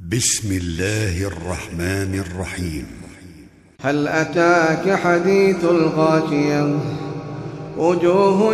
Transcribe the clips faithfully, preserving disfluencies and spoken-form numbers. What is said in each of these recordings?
بسم الله الرحمن الرحيم. هل أتاك حديث الغاشية؟ وجوه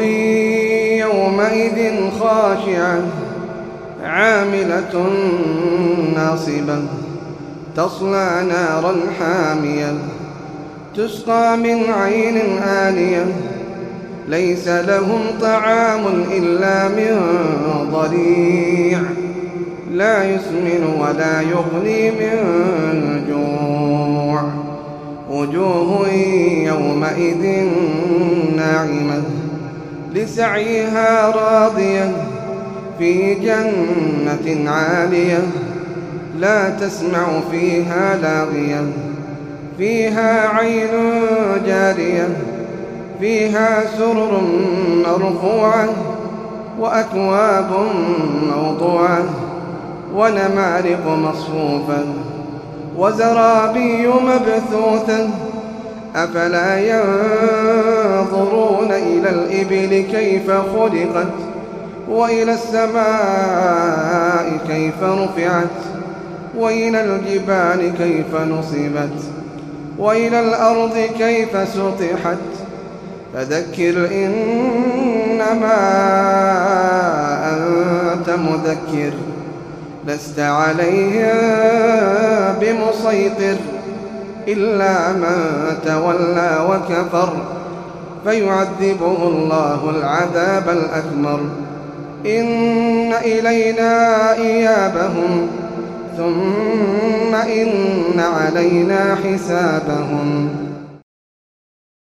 يومئذ خاشعة عاملة ناصبة تصلى نارا حامية تسقى من عين آنية ليس لهم طعام إلا من ضريع لا يسمن ولا يغني من جوع. وجوه يومئذ ناعمة لسعيها راضية في جنة عالية لا تسمع فيها لاغية فيها عين جارية فيها سرر مرفوعة وأكواب موضوعة ونمارق مصفوفة وزرابي مبثوثة أفلا ينظرون إلى الإبل كيف خلقت وإلى السماء كيف رفعت وإلى الجبال كيف نصبت وإلى الأرض كيف سطحت فذكر إنما أنت مذكر لست عليهم بمسيطر إلا من تولى وكفر فيعذبه الله العذاب الأكبر. إن إلينا إيابهم ثم إن علينا حسابهم.